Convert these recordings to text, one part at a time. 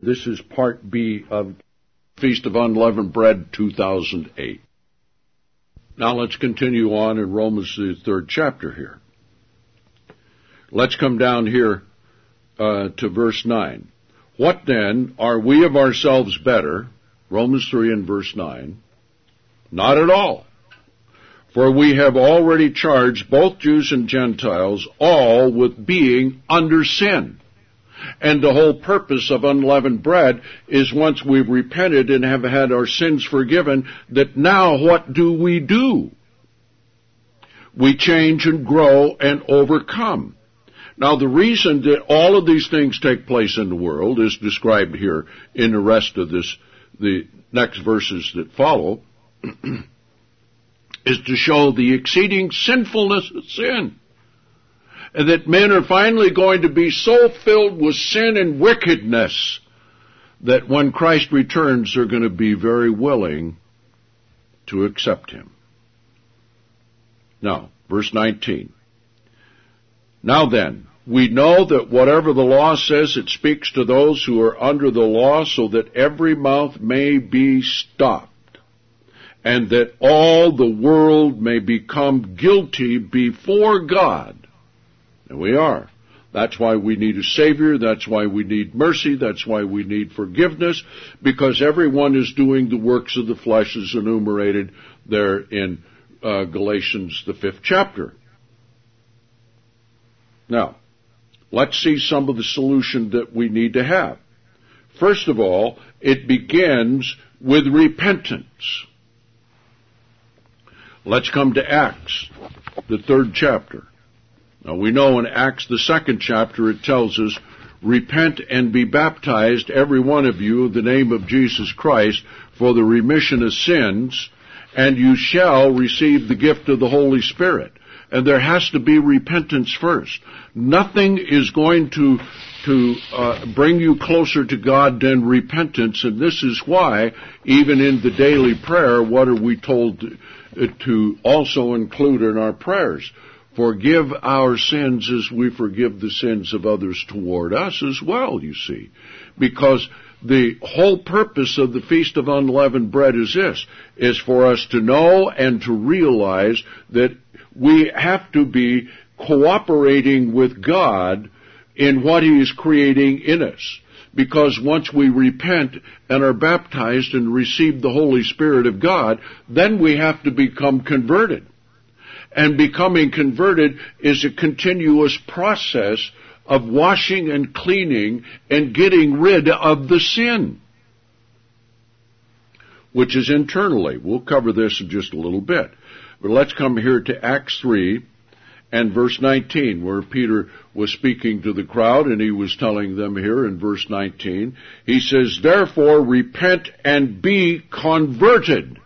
This is part B of Feast of Unleavened Bread 2008. Now let's continue on in Romans, the 3rd chapter here. Let's come down here to verse 9. What then, are we of ourselves better? Romans 3 and verse 9. Not at all. For we have already charged both Jews and Gentiles all with being under sin. And the whole purpose of unleavened bread is once we've repented and have had our sins forgiven, that now what do? We change and grow and overcome. Now the reason that all of these things take place in the world is described here in the rest of this, the next verses that follow, is to show the exceeding sinfulness of sin. And that men are finally going to be so filled with sin and wickedness that when Christ returns, they're going to be very willing to accept him. Now, verse 19. Now then, we know that whatever the law says, it speaks to those who are under the law, so that every mouth may be stopped, and that all the world may become guilty before God. And we are. That's why we need a Savior. That's why we need mercy. That's why we need forgiveness, because everyone is doing the works of the flesh as enumerated there in Galatians, the 5th chapter. Now, let's see some of the solution that we need to have. First of all, it begins with repentance. Let's come to Acts, the 3rd chapter. Now we know in Acts, the 2nd chapter, it tells us, repent and be baptized, every one of you, in the name of Jesus Christ, for the remission of sins, and you shall receive the gift of the Holy Spirit. And there has to be repentance first. Nothing is going to bring you closer to God than repentance, and this is why, even in the daily prayer, what are we told to also include in our prayers? Forgive our sins as we forgive the sins of others toward us as well, you see. Because the whole purpose of the Feast of Unleavened Bread is this, is for us to know and to realize that we have to be cooperating with God in what He is creating in us. Because once we repent and are baptized and receive the Holy Spirit of God, then we have to become converted. And becoming converted is a continuous process of washing and cleaning and getting rid of the sin, which is internally. We'll cover this in just a little bit. But let's come here to Acts 3 and verse 19, where Peter was speaking to the crowd, and he was telling them here in verse 19, he says, therefore repent and be converted,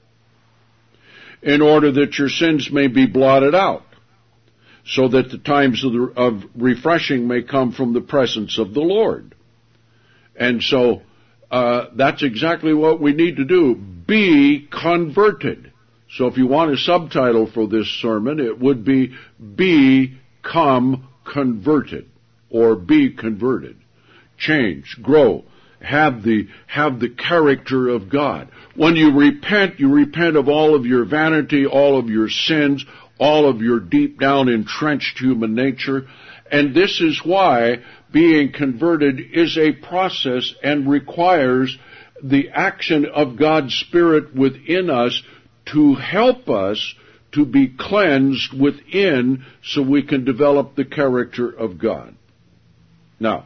in order that your sins may be blotted out, so that the times of refreshing may come from the presence of the Lord. And so that's exactly what we need to do. Be converted. So if you want a subtitle for this sermon, it would be Become Converted, or Be Converted. Change, grow, have the character of God. When you repent of all of your vanity, all of your sins, all of your deep down entrenched human nature. And this is why being converted is a process and requires the action of God's Spirit within us to help us to be cleansed within so we can develop the character of God. Now,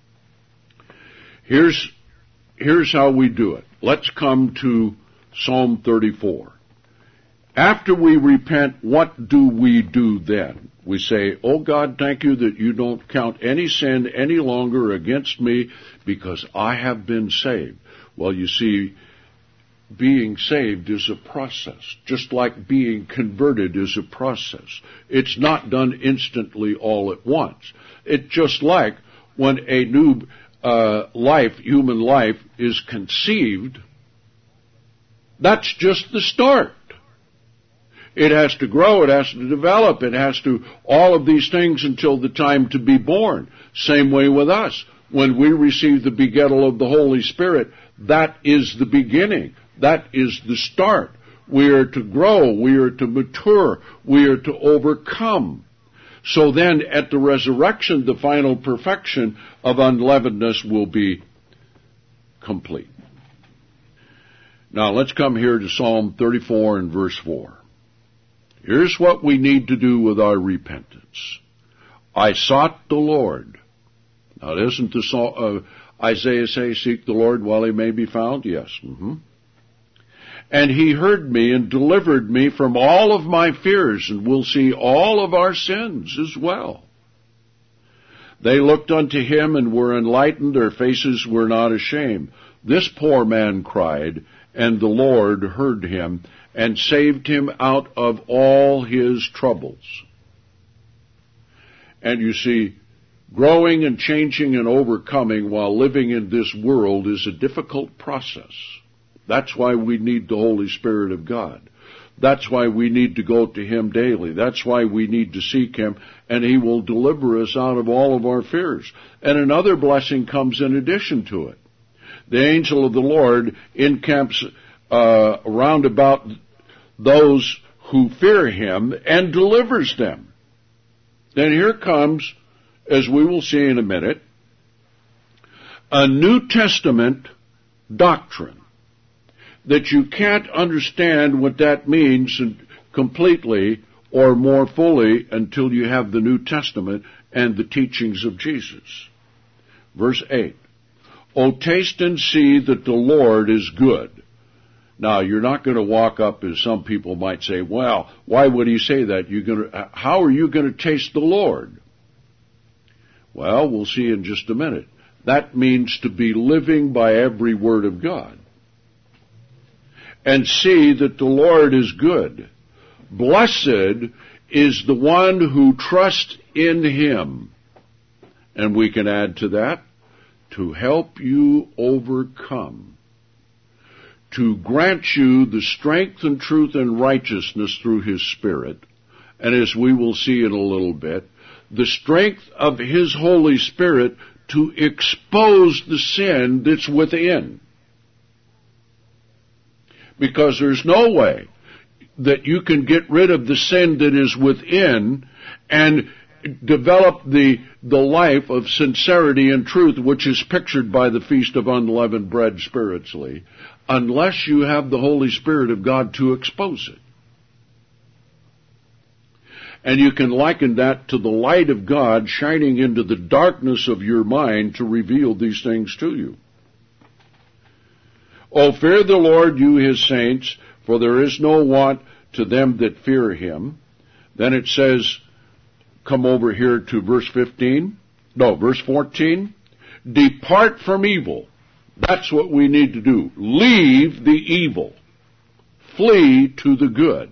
here's how we do it. Let's come to Psalm 34. After we repent, what do we do then? We say, oh God, thank you that you don't count any sin any longer against me because I have been saved. Well, you see, being saved is a process, just like being converted is a process. It's not done instantly all at once. It's just like when a new human life is conceived, that's just the start. It has to grow, it has to develop, it has to all of these things until the time to be born. Same way with us. when we receive the begettal of the Holy Spirit, that is the beginning. That is the start. We are to grow. We are to mature. We are to overcome. So then, at the resurrection, the final perfection of unleavenedness will be complete. Now, let's come here to Psalm 34 and verse 4. Here's what we need to do with our repentance. I sought the Lord. Now, doesn't Isaiah say, seek the Lord while he may be found? Yes. And he heard me and delivered me from all of my fears, and will see all of our sins as well. They looked unto him and were enlightened, their faces were not ashamed. This poor man cried, and the Lord heard him, and saved him out of all his troubles. And you see, growing and changing and overcoming while living in this world is a difficult process. That's why we need the Holy Spirit of God. That's why we need to go to him daily. That's why we need to seek him, and he will deliver us out of all of our fears. And another blessing comes in addition to it. The angel of the Lord encamps round about those who fear him and delivers them. Then here comes, as we will see in a minute, a New Testament doctrine that you can't understand what that means completely or more fully until you have the New Testament and the teachings of Jesus. Verse 8, O taste and see that the Lord is good. Now, you're not going to walk up, as some people might say, well, why would he say that? How are you going to taste the Lord? Well, we'll see in just a minute. That means to be living by every word of God. And see that the Lord is good. Blessed is the one who trusts in him. And we can add to that, to help you overcome. To grant you the strength and truth and righteousness through his Spirit. And as we will see in a little bit, the strength of his Holy Spirit to expose the sin that's within. Because there's no way that you can get rid of the sin that is within and develop the life of sincerity and truth, which is pictured by the Feast of Unleavened Bread spiritually, unless you have the Holy Spirit of God to expose it. And you can liken that to the light of God shining into the darkness of your mind to reveal these things to you. O fear the Lord, you his saints, for there is no want to them that fear him. Then it says, come over here to verse 14. Depart from evil. That's what we need to do. Leave the evil. Flee to the good.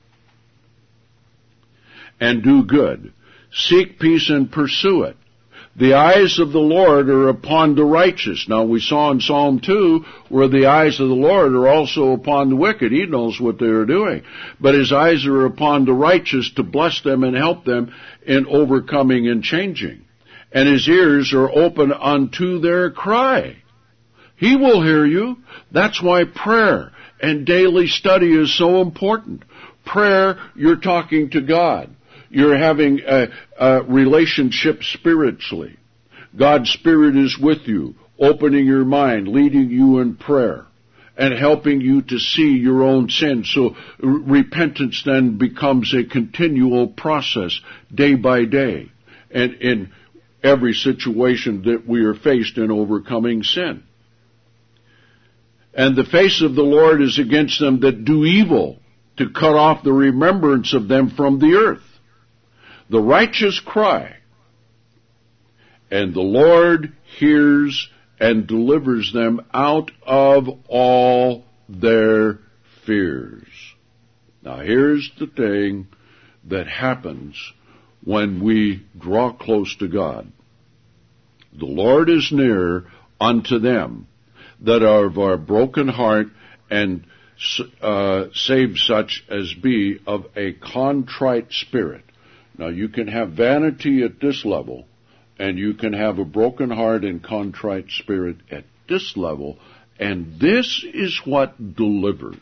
And do good. Seek peace and pursue it. The eyes of the Lord are upon the righteous. Now, we saw in Psalm 2 where the eyes of the Lord are also upon the wicked. He knows what they are doing. But his eyes are upon the righteous to bless them and help them in overcoming and changing. And his ears are open unto their cry. He will hear you. That's why prayer and daily study is so important. Prayer, you're talking to God. You're having a relationship spiritually. God's Spirit is with you, opening your mind, leading you in prayer, and helping you to see your own sin. So repentance then becomes a continual process, day by day, and in every situation that we are faced in overcoming sin. And the face of the Lord is against them that do evil, to cut off the remembrance of them from the earth. The righteous cry, and the Lord hears and delivers them out of all their fears. Now here's the thing that happens when we draw close to God. The Lord is near unto them that are of our broken heart, and save such as be of a contrite spirit. Now, you can have vanity at this level And you can have a broken heart and contrite spirit at this level, and this is what delivers.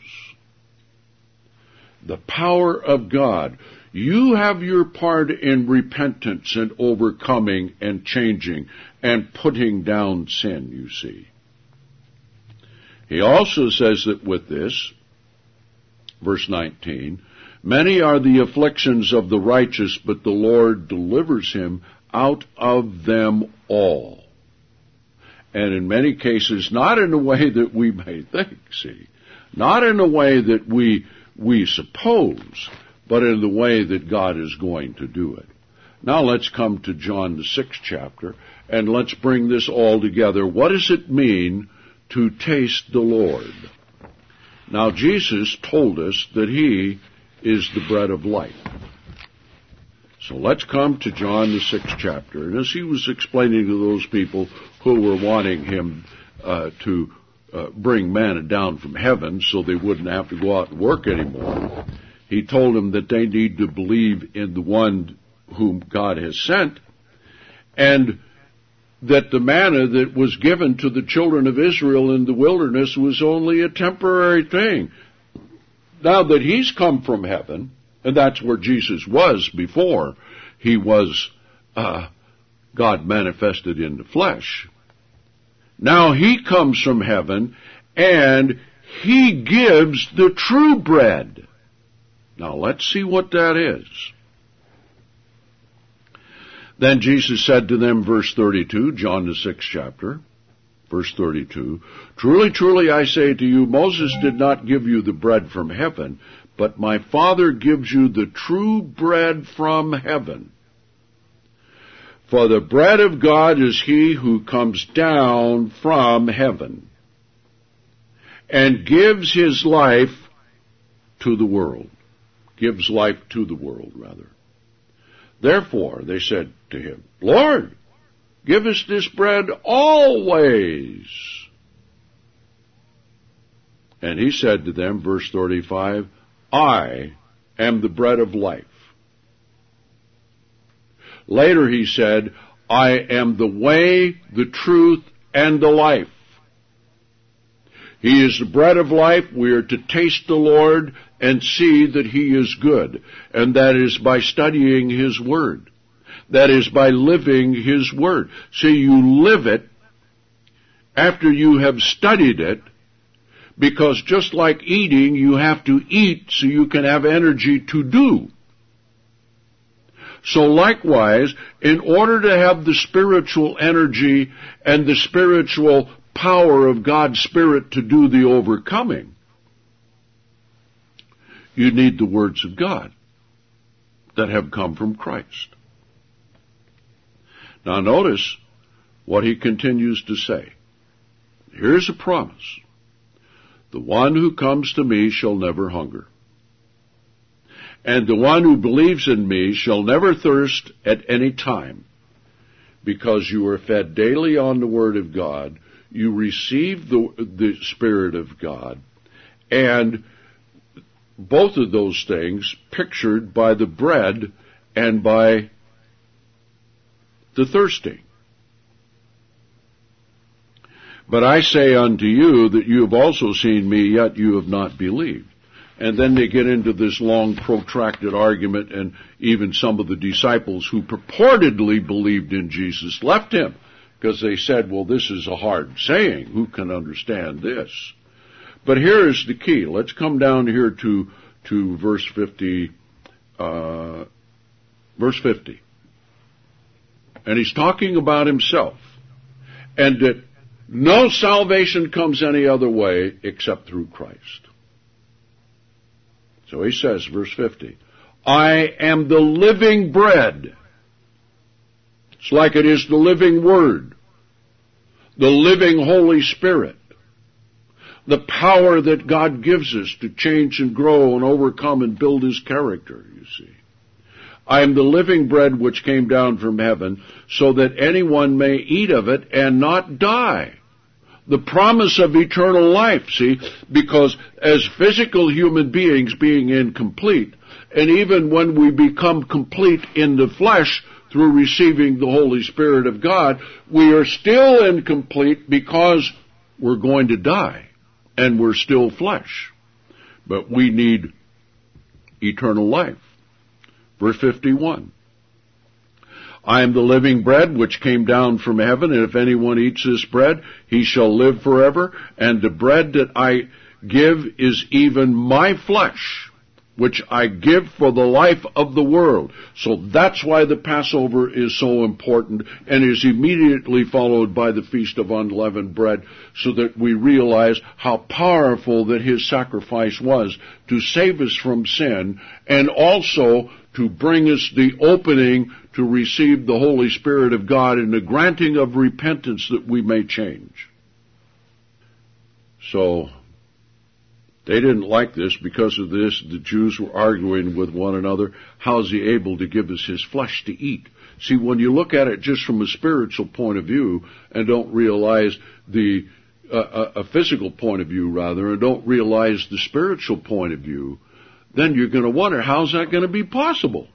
The power of God. You have your part in repentance and overcoming and changing and putting down sin, you see. He also says that with this, verse 19, many are the afflictions of the righteous, but the Lord delivers him out of them all. And in many cases, not in a way that we may think, see, not in a way that we suppose, but in the way that God is going to do it. Now let's come to John the 6th chapter, and let's bring this all together. What does it mean to taste the Lord? Now Jesus told us that He is the bread of life. So let's come to John the 6th chapter. And as He was explaining to those people who were wanting Him to bring manna down from heaven so they wouldn't have to go out and work anymore, He told them that they need to believe in the one whom God has sent, and that the manna that was given to the children of Israel in the wilderness was only a temporary thing. Now that He's come from heaven, and that's where Jesus was before He was God manifested in the flesh. Now He comes from heaven, and He gives the true bread. Now let's see what that is. Then Jesus said to them, verse 32, John the 6th chapter, verse 32, truly, truly, I say to you, Moses did not give you the bread from heaven, but my Father gives you the true bread from heaven. For the bread of God is He who comes down from heaven and gives His life to the world. Gives life to the world, rather. Therefore, they said to Him, Lord, give us this bread always. And He said to them, verse 35, I am the bread of life. Later He said, I am the way, the truth, and the life. He is the bread of life. We are to taste the Lord and see that He is good. And that is by studying His Word. That is by living His Word. See, you live it after you have studied it, because just like eating, you have to eat so you can have energy to do. So likewise, in order to have the spiritual energy and the spiritual power of God's Spirit to do the overcoming, you need the words of God that have come from Christ. Now notice what He continues to say. Here's a promise. The one who comes to me shall never hunger. And the one who believes in me shall never thirst at any time. Because you are fed daily on the Word of God, you receive the Spirit of God, and both of those things pictured by the bread and by the thirsting. But I say unto you that you have also seen me, yet you have not believed. And then they get into this long, protracted argument, and even some of the disciples who purportedly believed in Jesus left Him, because they said, well, this is a hard saying. Who can understand this? But here is the key. Let's come down here to verse 50. Verse 50. And He's talking about Himself, and that no salvation comes any other way except through Christ. So He says, verse 50, I am the living bread. It's like it is the living Word, the living Holy Spirit, the power that God gives us to change and grow and overcome and build His character, you see. I am the living bread which came down from heaven, so that anyone may eat of it and not die. The promise of eternal life, see, because as physical human beings being incomplete, and even when we become complete in the flesh through receiving the Holy Spirit of God, we are still incomplete because we're going to die and we're still flesh. But we need eternal life. Verse 51. I am the living bread which came down from heaven, and if anyone eats this bread, he shall live forever. And the bread that I give is even my flesh, which I give for the life of the world. So that's why the Passover is so important and is immediately followed by the Feast of Unleavened Bread, so that we realize how powerful that his sacrifice was to save us from sin and also to bring us the opening to receive the Holy Spirit of God and the granting of repentance that we may change. So, they didn't like this. Because of this, the Jews were arguing with one another. How is he able to give us his flesh to eat? See, when you look at it just from a spiritual point of view and don't realize a physical point of view rather, and don't realize the spiritual point of view, then you're going to wonder, how's that going to be possible?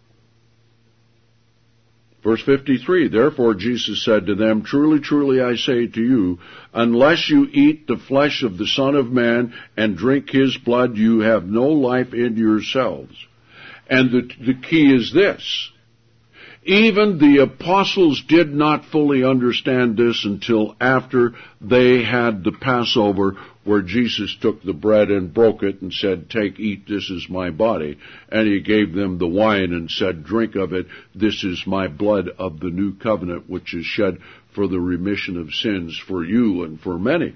Verse 53, therefore Jesus said to them, truly, truly, I say to you, unless you eat the flesh of the Son of Man and drink his blood, you have no life in yourselves. And the key is this. Even the apostles did not fully understand this until after they had the Passover, where Jesus took the bread and broke it and said, take, eat, this is my body. And he gave them the wine and said, drink of it, this is my blood of the new covenant, which is shed for the remission of sins for you and for many.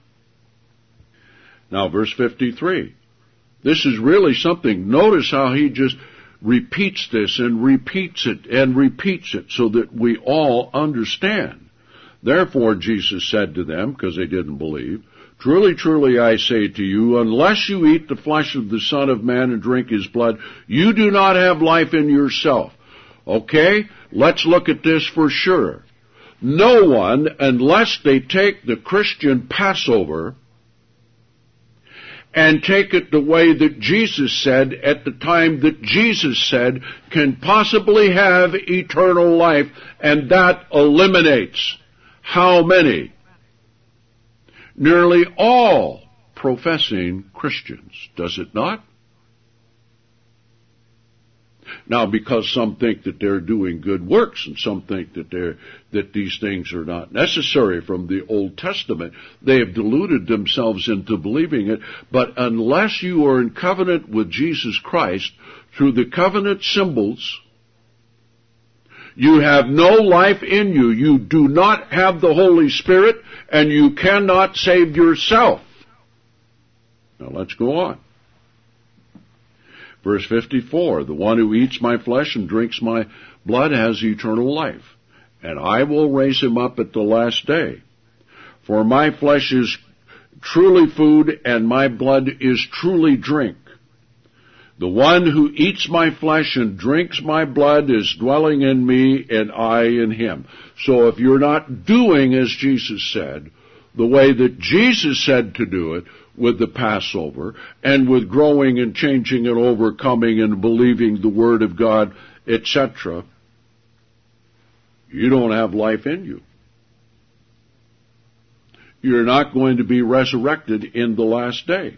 Now, verse 53. This is really something. Notice how he just repeats this and repeats it so that we all understand. Therefore, Jesus said to them, because they didn't believe, truly, truly, I say to you, unless you eat the flesh of the Son of Man and drink his blood, you do not have life in yourself. Okay? Let's look at this for sure. No one, unless they take the Christian Passover and take it the way that Jesus said at the time that Jesus said, can possibly have eternal life, and that eliminates how many? Nearly all professing Christians, does it not? Now, because some think that they're doing good works, and some think that these things are not necessary from the Old Testament, they have deluded themselves into believing it. But unless you are in covenant with Jesus Christ through the covenant symbols, you have no life in you. You do not have the Holy Spirit, and you cannot save yourself. Now let's go on. Verse 54, the one who eats my flesh and drinks my blood has eternal life, and I will raise him up at the last day. For my flesh is truly food, and my blood is truly drink. The one who eats my flesh and drinks my blood is dwelling in me, and I in him. So if you're not doing as Jesus said, the way that Jesus said to do it, with the Passover, and with growing and changing and overcoming and believing the Word of God, etc., you don't have life in you. You're not going to be resurrected in the last day.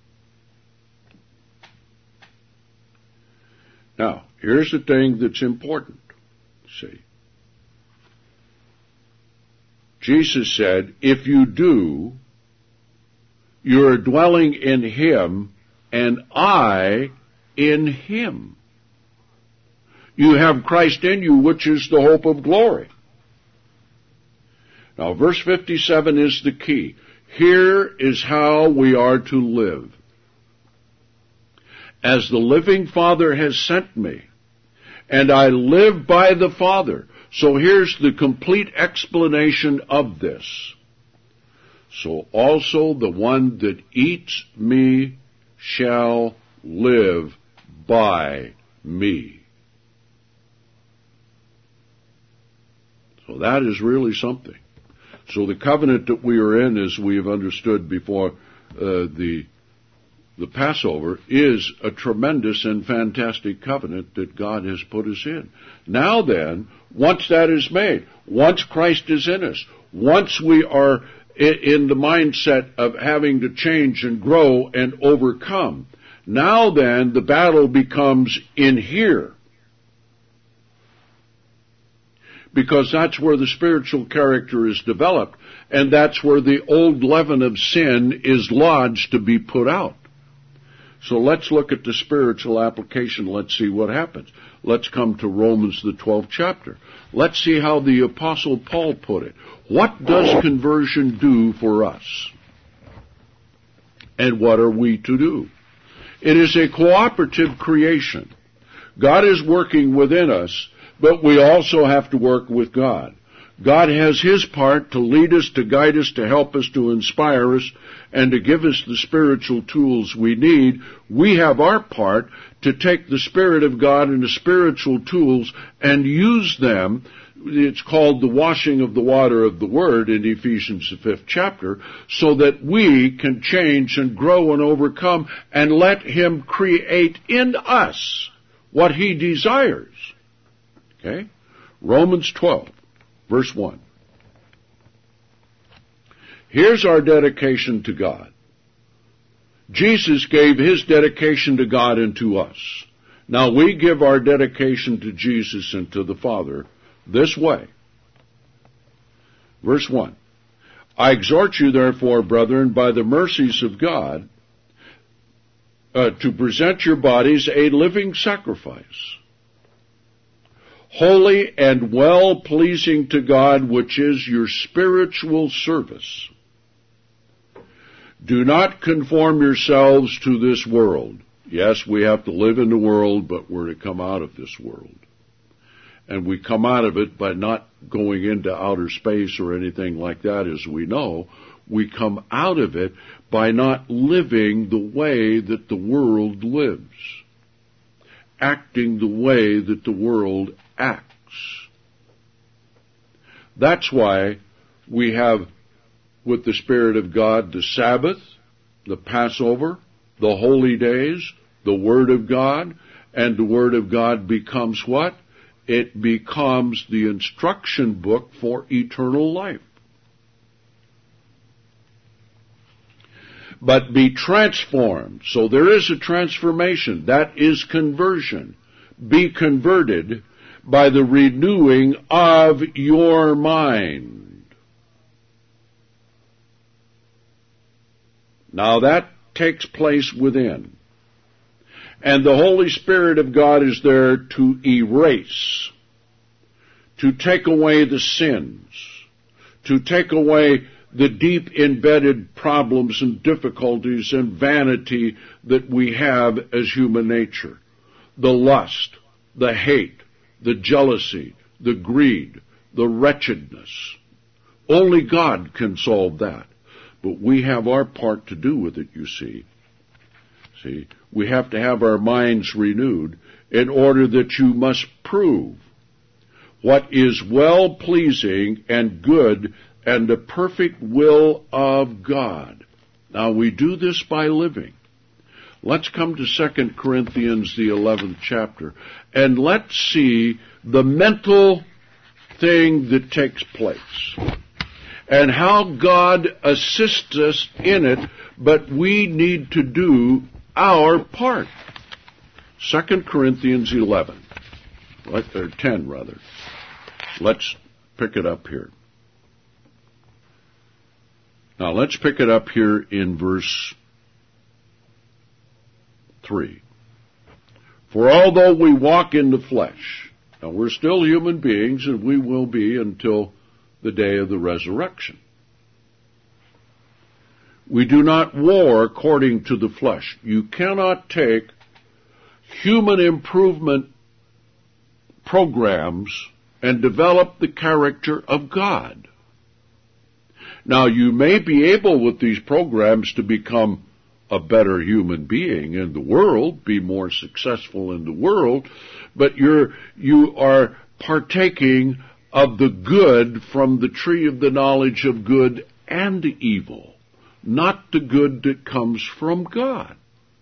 Now, here's the thing that's important. See, Jesus said, if you do, you're dwelling in him, and I in him. You have Christ in you, which is the hope of glory. Now, verse 57 is the key. Here is how we are to live. As the living Father has sent me, and I live by the Father. So here's the complete explanation of this. So also the one that eats me shall live by me. So that is really something. So the covenant that we are in, as we have understood before, the the Passover, is a tremendous and fantastic covenant that God has put us in. Now then, once that is made, once Christ is in us, once we are in the mindset of having to change and grow and overcome, now then the battle becomes in here. Because that's where the spiritual character is developed, and that's where the old leaven of sin is lodged to be put out. So let's look at the spiritual application. Let's see what happens. Let's come to Romans, the 12th chapter. Let's see how the Apostle Paul put it. What does conversion do for us? And what are we to do? It is a cooperative creation. God is working within us, but we also have to work with God. God has His part to lead us, to guide us, to help us, to inspire us, and to give us the spiritual tools we need. We have our part to take the Spirit of God and the spiritual tools and use them. It's called the washing of the water of the Word in Ephesians, the 5th chapter, so that we can change and grow and overcome and let Him create in us what He desires. Okay? Romans 12. Verse 1. Here's our dedication to God. Jesus gave His dedication to God and to us. Now we give our dedication to Jesus and to the Father this way. Verse 1. I exhort you, therefore, brethren, by the mercies of God, to present your bodies a living sacrifice, holy and well-pleasing to God, which is your spiritual service. Do not conform yourselves to this world. Yes, we have to live in the world, but we're to come out of this world. And we come out of it by not going into outer space or anything like that, as we know. We come out of it by not living the way that the world lives, acting the way that the world acts. That's why we have, with the Spirit of God, the Sabbath, the Passover, the holy days, the Word of God, and the Word of God becomes what? It becomes the instruction book for eternal life. But be transformed. So there is a transformation. That is conversion. Be converted by the renewing of your mind. Now that takes place within. And the Holy Spirit of God is there to erase, to take away the sins, to take away the deep embedded problems and difficulties and vanity that we have as human nature. The lust, the hate, the jealousy, the greed, the wretchedness. Only God can solve that. But we have our part to do with it, you see. See, we have to have our minds renewed in order that you must prove what is well-pleasing and good and the perfect will of God. Now, we do this by living. Let's come to 2 Corinthians, the 11th chapter, and let's see the mental thing that takes place and how God assists us in it, but we need to do our part. 2 Corinthians 11, or 10 rather. Let's pick it up here. Now let's pick it up here in verse 3. For although we walk in the flesh, now we're still human beings and we will be until the day of the resurrection. We do not war according to the flesh. You cannot take human improvement programs and develop the character of God. Now, you may be able with these programs to become a better human being in the world, be more successful in the world, but you are partaking of the good from the tree of the knowledge of good and evil, not the good that comes from God.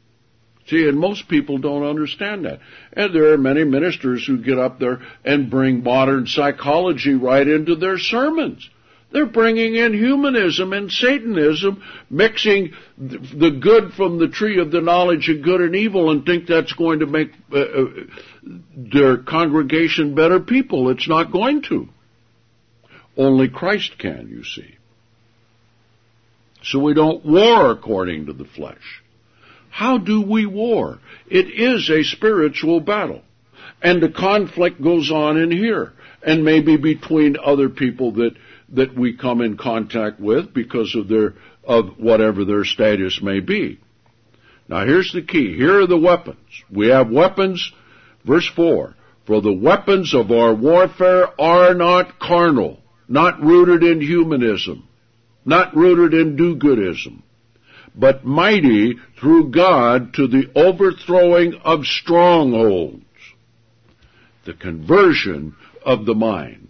See, and most people don't understand that. And there are many ministers who get up there and bring modern psychology right into their sermons. They're bringing in humanism and Satanism, mixing the good from the tree of the knowledge of good and evil, and think that's going to make their congregation better people. It's not going to. Only Christ can, you see. So we don't war according to the flesh. How do we war? It is a spiritual battle. And the conflict goes on in here, and maybe between other people that we come in contact with because of whatever their status may be. Now here's the key. Here are the weapons. We have weapons, verse 4. For the weapons of our warfare are not carnal, not rooted in humanism, not rooted in do-goodism, but mighty through God to the overthrowing of strongholds, the conversion of the mind,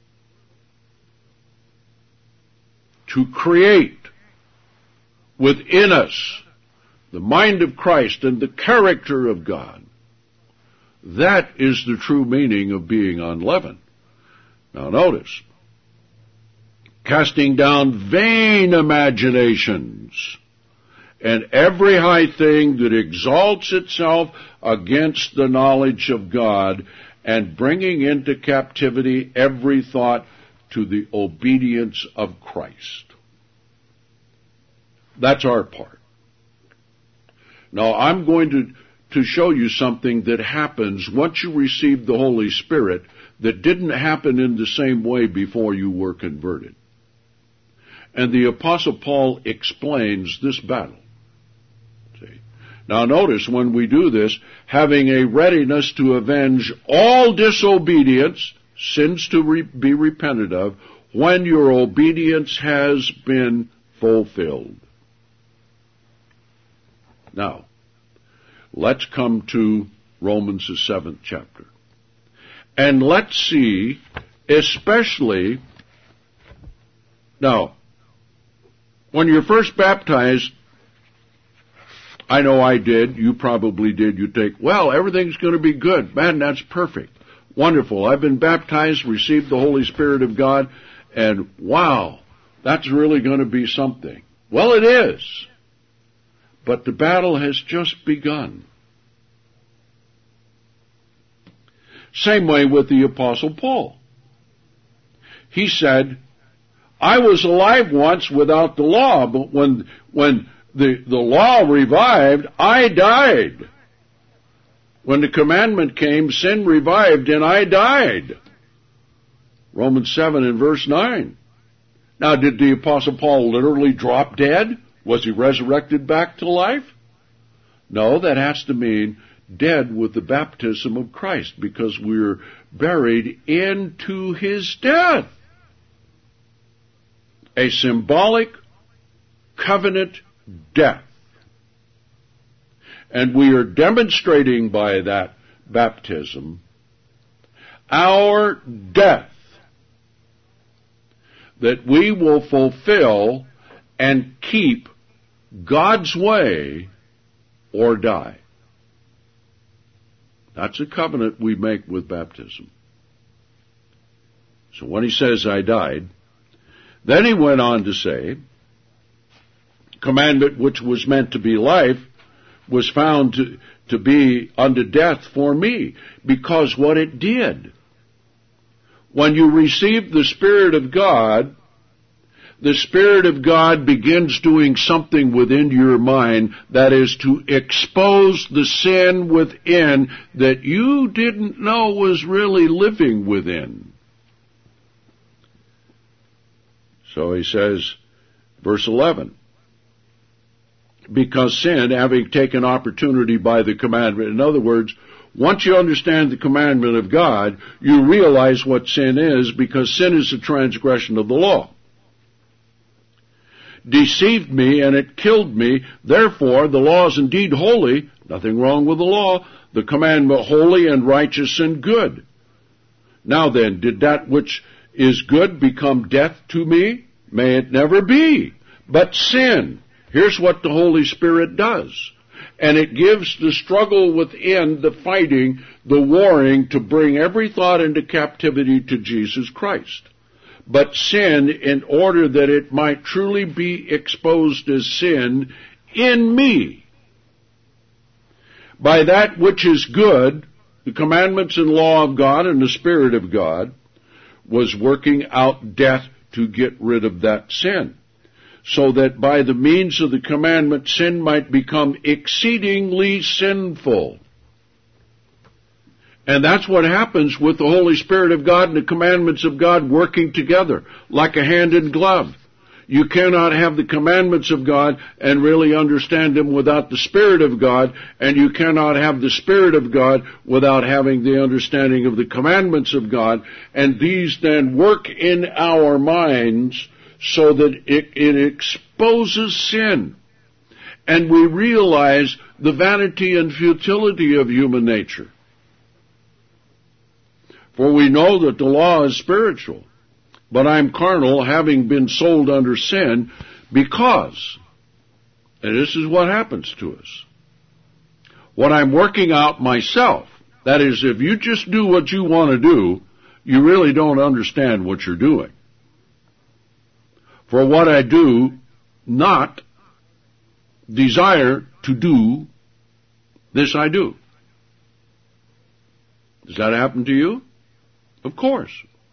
to create within us the mind of Christ and the character of God. That is the true meaning of being unleavened. Now notice, casting down vain imaginations and every high thing that exalts itself against the knowledge of God, and bringing into captivity every thought to the obedience of Christ. That's our part. Now I'm going to show you something that happens once you receive the Holy Spirit that didn't happen in the same way before you were converted. And the Apostle Paul explains this battle. See? Now notice when we do this, having a readiness to avenge all disobedience, sins to be repented of, when your obedience has been fulfilled. Now, let's come to Romans the 7th chapter. And let's see, especially, now, when you're first baptized, I know I did, you probably did, you think, well, everything's going to be good. Man, that's perfect. Wonderful. I've been baptized, received the Holy Spirit of God, and wow, that's really going to be something. Well, it is. But the battle has just begun. Same way with the Apostle Paul. He said, I was alive once without the law, but when the law revived, I died. When the commandment came, sin revived and I died. Romans 7 and verse 9. Now, did the Apostle Paul literally drop dead? Was he resurrected back to life? No, that has to mean dead with the baptism of Christ, because we're buried into his death. A symbolic covenant death. And we are demonstrating by that baptism our death, that we will fulfill and keep God's way or die. That's a covenant we make with baptism. So when he says, I died, then he went on to say, commandment which was meant to be life was found to be unto death for me, because what it did, when you receive the Spirit of God, the Spirit of God begins doing something within your mind, that is to expose the sin within that you didn't know was really living within. So he says, verse 11, because sin, having taken opportunity by the commandment, in other words, once you understand the commandment of God, you realize what sin is, because sin is a transgression of the law. Deceived me, and it killed me. Therefore, the law is indeed holy. Nothing wrong with the law. The commandment holy and righteous and good. Now then, did that which is good become death to me? May it never be. But sin. Here's what the Holy Spirit does. and it gives the struggle within, the fighting, the warring, to bring every thought into captivity to Jesus Christ. But sin, in order that it might truly be exposed as sin in me, by that which is good, the commandments and law of God and the Spirit of God, was working out death to get rid of that sin, so that by the means of the commandment, sin might become exceedingly sinful. And that's what happens with the Holy Spirit of God and the commandments of God working together, like a hand in glove. You cannot have the commandments of God and really understand them without the Spirit of God, and you cannot have the Spirit of God without having the understanding of the commandments of God. And these then work in our minds so that it exposes sin. And we realize the vanity and futility of human nature. For we know that the law is spiritual, but I'm carnal, having been sold under sin, because, and this is what happens to us, what I'm working out myself, that is, if you just do what you want to do, you really don't understand what you're doing. For what I do not desire to do, this I do. Does that happen to you? Of course.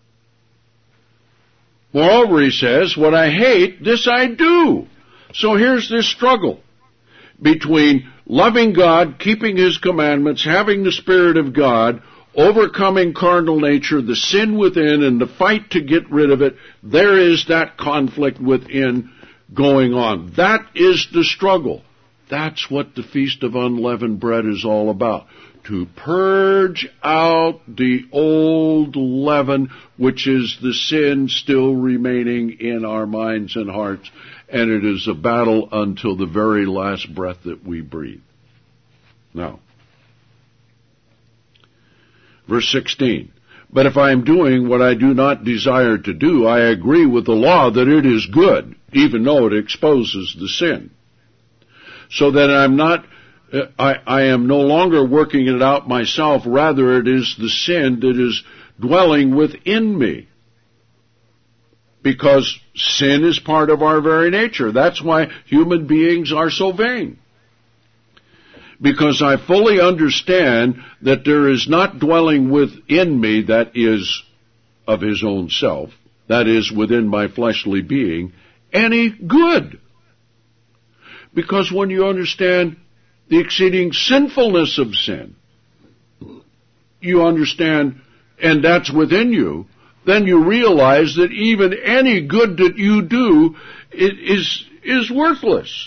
Moreover, he says, what I hate, this I do. So here's this struggle between loving God, keeping His commandments, having the Spirit of God, overcoming carnal nature, the sin within, and the fight to get rid of it. There is that conflict within going on. That is the struggle. That's what the Feast of Unleavened Bread is all about. To purge out the old leaven, which is the sin still remaining in our minds and hearts, and it is a battle until the very last breath that we breathe. Now, verse 16, but if I am doing what I do not desire to do, I agree with the law that it is good, even though it exposes the sin. So that I am no longer working it out myself, rather it is the sin that is dwelling within me. Because sin is part of our very nature. That's why human beings are so vain. Because I fully understand that there is not dwelling within me, that is of His own self, that is within my fleshly being, any good. Because when you understand the exceeding sinfulness of sin, you understand, and that's within you, then you realize that even any good that you do is worthless.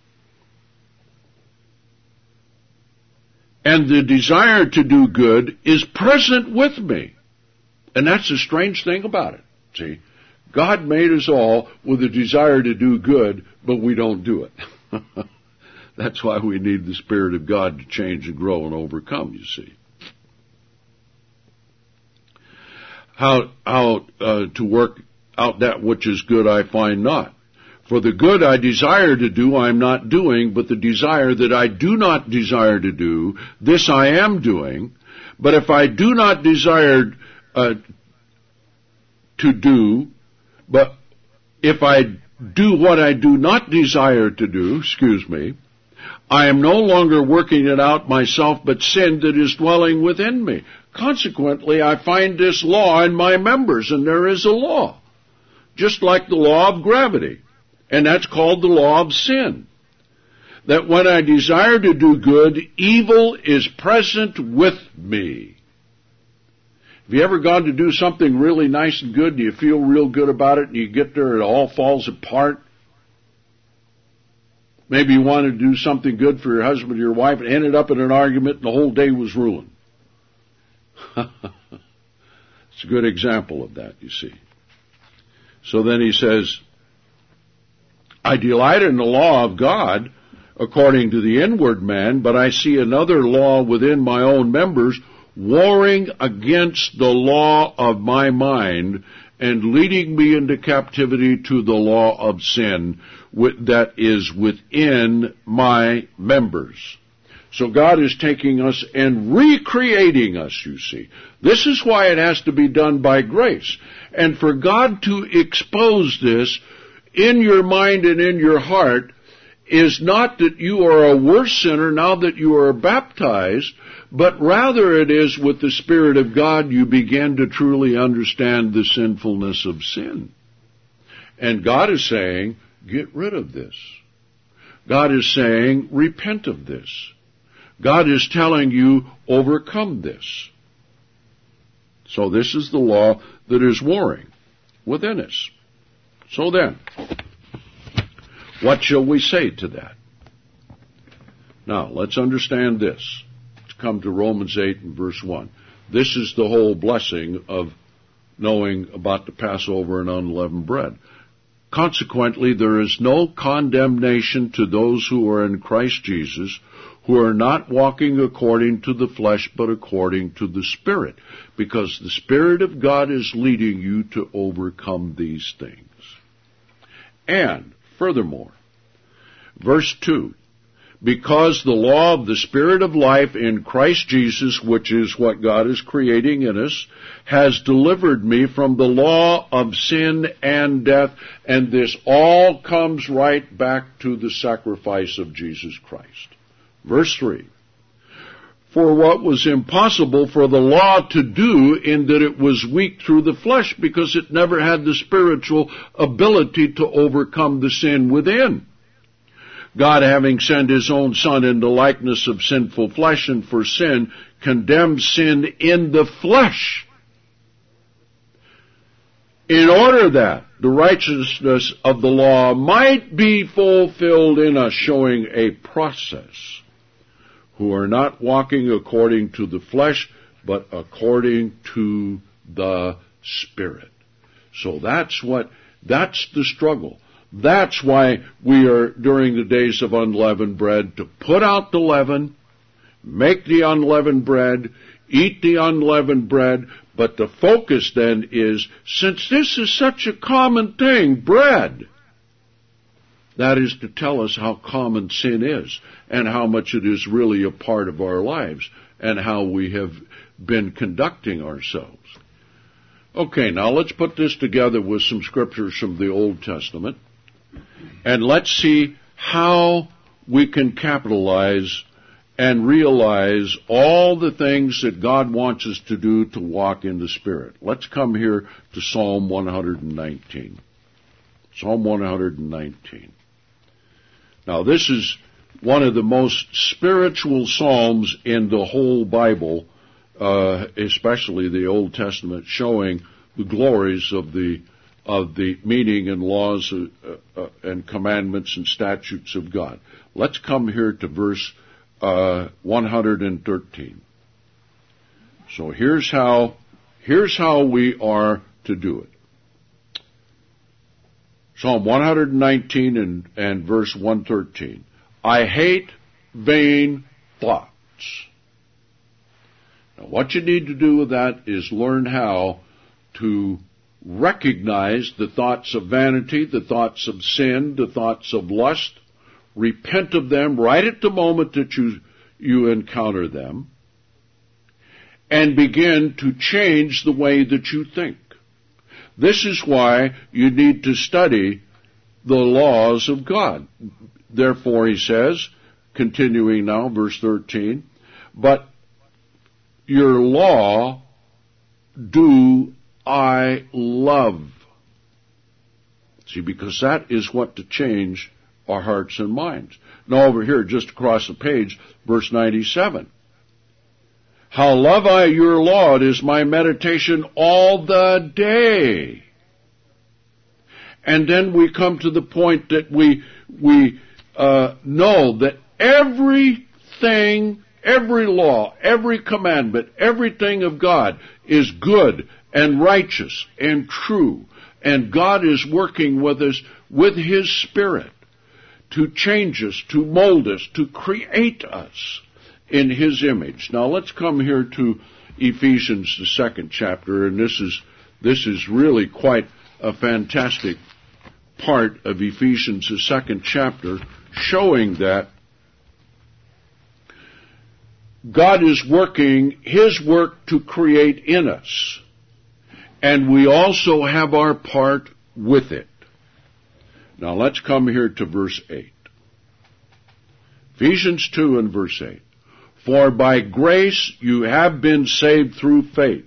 And the desire to do good is present with me. And that's the strange thing about it. See, God made us all with a desire to do good, but we don't do it. That's why we need the Spirit of God to change and grow and overcome, you see. How to work out that which is good I find not. For the good I desire to do I am not doing, but the desire that I do not desire to do, this I am doing. But if I do not desire to do, but if I do what I do not desire to do, I am no longer working it out myself, but sin that is dwelling within me. Consequently, I find this law in my members, and there is a law, just like the law of gravity, and that's called the law of sin. That when I desire to do good, evil is present with me. Have you ever gone to do something really nice and good, and you feel real good about it, and you get there, and it all falls apart? Maybe you wanted to do something good for your husband or your wife, and ended up in an argument, and the whole day was ruined. It's a good example of that, you see. So then he says, I delight in the law of God according to the inward man, but I see another law within my own members, warring against the law of my mind and leading me into captivity to the law of sin that is within my members. So God is taking us and recreating us, you see. This is why it has to be done by grace. And for God to expose this in your mind and in your heart is not that you are a worse sinner now that you are baptized, but rather it is with the Spirit of God you begin to truly understand the sinfulness of sin. And God is saying, get rid of this. God is saying, repent of this. God is telling you, overcome this. So this is the law that is warring within us. So then, what shall we say to that? Now, let's understand this. Let's come to Romans 8 and verse 1. This is the whole blessing of knowing about the Passover and unleavened bread. Consequently, there is no condemnation to those who are in Christ Jesus, who are not walking according to the flesh, but according to the Spirit, because the Spirit of God is leading you to overcome these things. And, furthermore, verse 2, because the law of the Spirit of life in Christ Jesus, which is what God is creating in us, has delivered me from the law of sin and death, and this all comes right back to the sacrifice of Jesus Christ. Verse 3, for what was impossible for the law to do in that it was weak through the flesh, because it never had the spiritual ability to overcome the sin within. God, having sent his own Son in the likeness of sinful flesh, and for sin, condemned sin in the flesh, in order that the righteousness of the law might be fulfilled in us, showing a process, who are not walking according to the flesh, but according to the Spirit. So that's the struggle. That's why we are, during the days of unleavened bread, to put out the leaven, make the unleavened bread, eat the unleavened bread, but the focus then is, since this is such a common thing, bread, that is to tell us how common sin is, and how much it is really a part of our lives, and how we have been conducting ourselves. Okay, now let's put this together with some scriptures from the Old Testament, and let's see how we can capitalize and realize all the things that God wants us to do to walk in the Spirit. Let's come here to Psalm 119. Psalm 119. Now, this is one of the most spiritual psalms in the whole Bible, especially the Old Testament, showing the glories of the meaning and laws and commandments and statutes of God. Let's come here to verse 113. So here's how we are to do it. Psalm 119 and verse 113. I hate vain thoughts. Now, what you need to do with that is learn how to recognize the thoughts of vanity, the thoughts of sin, the thoughts of lust, repent of them right at the moment that you encounter them, and begin to change the way that you think. This is why you need to study the laws of God. Therefore, he says, continuing now, verse 13, but your law do I love. See, because that is what to change our hearts and minds. Now over here, just across the page, verse 97. How love I your law, it is my meditation all the day. And then we come to the point that we know that everything, every law, every commandment, everything of God is good and righteous and true. And God is working with us with His Spirit to change us, to mold us, to create us in His image. Now let's come here to Ephesians, the 2nd chapter, and this This is really quite a fantastic part of Ephesians, the second chapter, showing that God is working His work to create in us, and we also have our part with it. Now let's come here to verse 8. Ephesians 2 and verse 8. For by grace you have been saved through faith.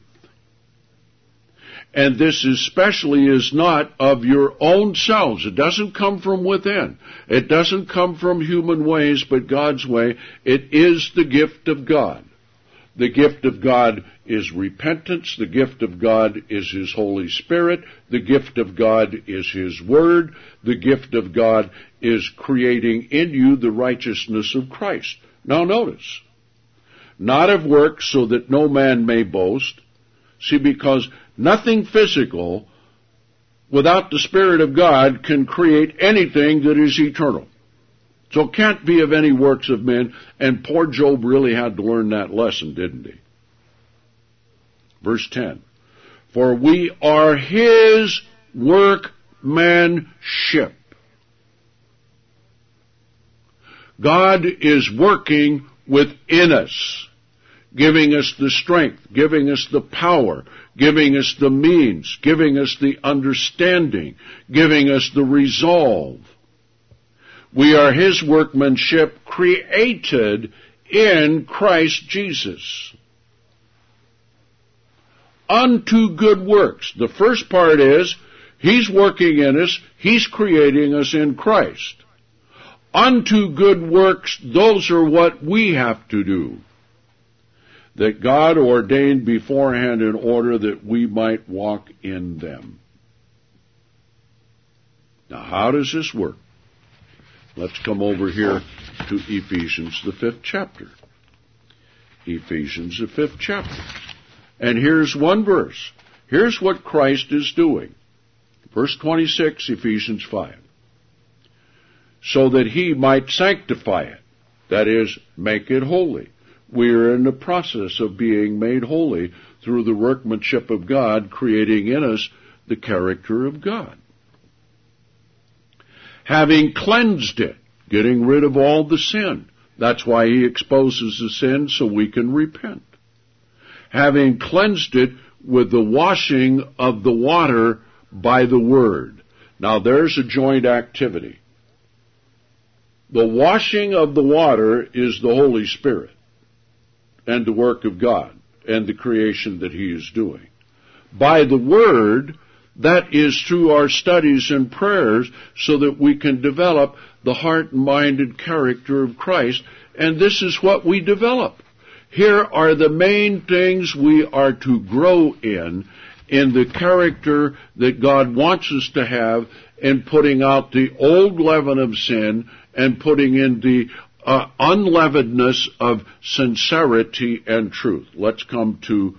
And this especially is not of your own selves. It doesn't come from within. It doesn't come from human ways, but God's way. It is the gift of God. The gift of God is repentance. The gift of God is His Holy Spirit. The gift of God is His Word. The gift of God is creating in you the righteousness of Christ. Now notice, not of works, so that no man may boast. See, because nothing physical without the Spirit of God can create anything that is eternal. So it can't be of any works of men, and poor Job really had to learn that lesson, didn't he? Verse 10. For we are His workmanship. God is working within us, giving us the strength, giving us the power, giving us the means, giving us the understanding, giving us the resolve. We are His workmanship, created in Christ Jesus unto good works. The first part is He's working in us, He's creating us in Christ. Unto good works, those are what we have to do, that God ordained beforehand in order that we might walk in them. Now, how does this work? Let's come over here to Ephesians, the 5th chapter. Ephesians, the 5th chapter. And here's one verse. Here's what Christ is doing. Verse 26, Ephesians 5. So that He might sanctify it, that is, make it holy. We are in the process of being made holy through the workmanship of God, creating in us the character of God. Having cleansed it, getting rid of all the sin. That's why He exposes the sin, so we can repent. Having cleansed it with the washing of the water by the Word. Now there's a joint activity. The washing of the water is the Holy Spirit and the work of God and the creation that He is doing. By the Word, that is through our studies and prayers, so that we can develop the heart and mind and character of Christ, and this is what we develop. Here are the main things we are to grow in the character that God wants us to have, in putting out the old leaven of sin and putting in the unleavenedness of sincerity and truth. Let's come to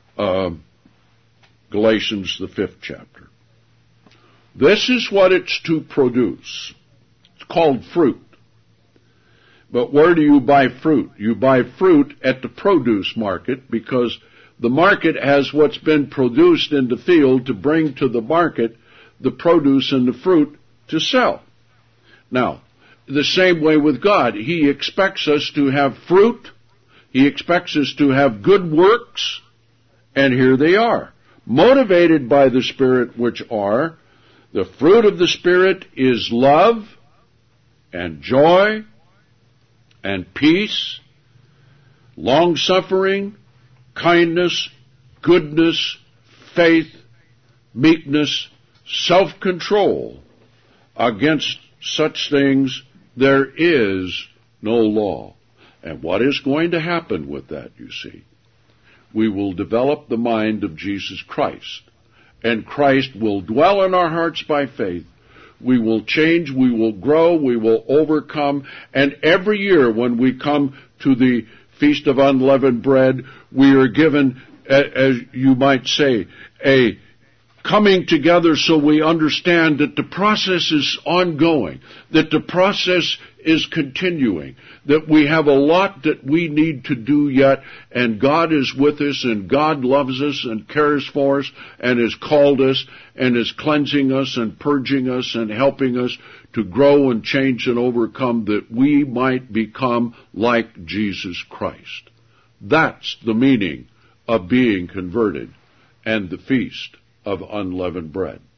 Galatians, the 5th chapter. This is what it's to produce. It's called fruit. But where do you buy fruit? You buy fruit at the produce market, because the market has what's been produced in the field to bring to the market the produce and the fruit to sell. Now, the same way with God. He expects us to have fruit. He expects us to have good works. And here they are. Motivated by the Spirit, which are, the fruit of the Spirit is love and joy and peace, long-suffering, kindness, goodness, faith, meekness, self-control. Against such things there is no law. And what is going to happen with that, you see? We will develop the mind of Jesus Christ, and Christ will dwell in our hearts by faith. We will change, we will grow, we will overcome, and every year when we come to the Feast of Unleavened Bread, we are given, as you might say, a coming together so we understand that the process is ongoing, that the process is continuing, that we have a lot that we need to do yet, and God is with us, and God loves us and cares for us and has called us and is cleansing us and purging us and helping us to grow and change and overcome, that we might become like Jesus Christ. That's the meaning of being converted and the Feast of Unleavened Bread.